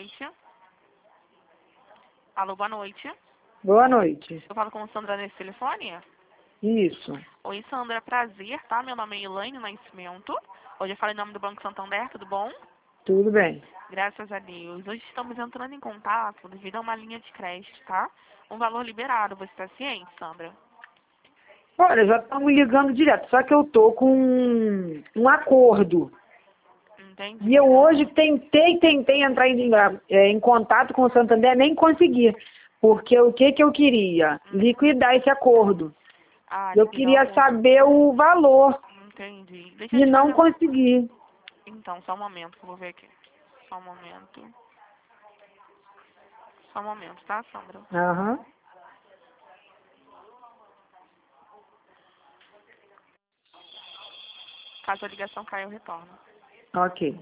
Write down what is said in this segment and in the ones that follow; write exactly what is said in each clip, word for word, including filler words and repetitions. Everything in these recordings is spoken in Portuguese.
noite. Alô, boa noite. Boa noite. Eu falo com a Sandra nesse telefone? Isso. Oi, Sandra, prazer, tá? Meu nome é Elaine Nascimento. Hoje eu falo em nome do Banco Santander, tudo bom? Tudo bem. Graças a Deus. Hoje estamos entrando em contato devido a uma linha de crédito, tá? Um valor liberado. Você está ciente, Sandra? Olha, já estamos ligando direto, só que eu tô com um, um acordo. Entendi. E eu hoje tentei, tentei entrar em, é, em contato com o Santander, nem consegui. Porque o que que eu queria? Liquidar esse acordo. Ah, Eu liquidar o queria acordo. saber o valor Entendi. Deixa eu e te não fazer... consegui. Então, só um momento, que eu vou ver aqui. Só um momento. Só um momento, tá, Sandra? Aham. Caso a ligação caia, eu retorno. Ok.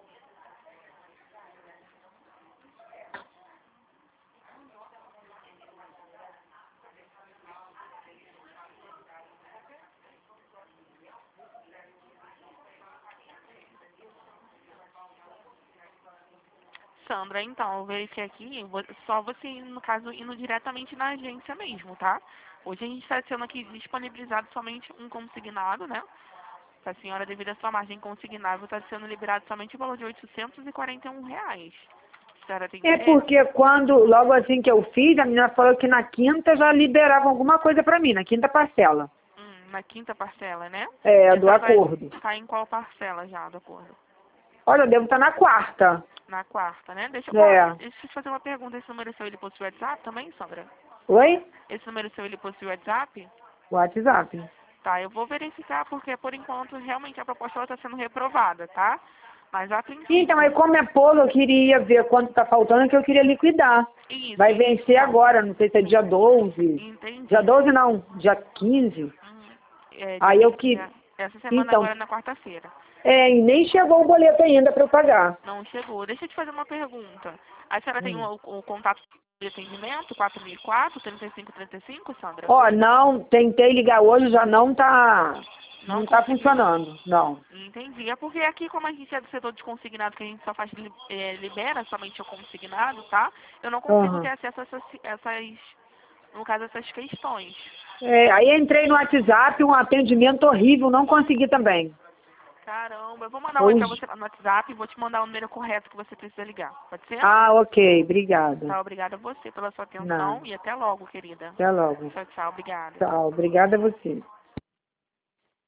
Sandra, então, eu verifiquei aqui, vo- só você, ir, no caso, indo diretamente na agência mesmo, tá? Hoje a gente está sendo aqui disponibilizado somente um consignado, né? Para a senhora, devido à sua margem consignável, está sendo liberado somente o valor de oitocentos e quarenta e um reais. A senhora tem É interesse? porque quando, logo assim que eu fiz, a menina falou que na quinta já liberava alguma coisa pra mim, na quinta parcela. Hum, na quinta parcela, né? E É, a do senhora vai acordo. estar em qual parcela já do acordo? Olha, eu devo estar na quarta. Na quarta, né? Deixa eu, É. deixa eu te fazer uma pergunta. Esse número seu, ele possui WhatsApp também, Sandra? Oi? Esse número seu, ele possui WhatsApp? WhatsApp. Tá, eu vou verificar porque, por enquanto, realmente a proposta está sendo reprovada, tá? Mas a Então, aí princípio... como é polo, eu queria ver quanto está faltando, que eu queria liquidar. Isso, Vai vencer então. agora, não sei se é dia doze. Dia Entendi. doze não, dia quinze. Hum, é, dia, Aí eu qui- que. dia, essa semana Então, agora, na quarta-feira. é, e nem chegou o boleto ainda para eu pagar. Não chegou. Deixa eu te fazer uma pergunta. A senhora tem Hum. o, o contato de atendimento, quatro mil e quatro, trinta e cinco trinta e cinco, Sandra? Ó, não, tentei ligar hoje, já não tá. Não Não tá conseguiu. funcionando, não. Entendi. É porque aqui, como a gente é do setor de consignado, que a gente só faz, li- eh, libera somente o consignado, tá? Eu não consigo ter Aham. acesso a essas, essas, no caso, essas questões. É, aí entrei no WhatsApp, um atendimento horrível, não consegui também. Caramba, eu vou mandar um oi pra Hoje. você no WhatsApp e vou te mandar o número correto que você precisa ligar. Pode ser? Ah, ok, obrigada. Tá, obrigada a você pela sua Nada. atenção e até logo, querida. Até logo. Tchau, tchau, obrigada. Tchau, obrigada a você.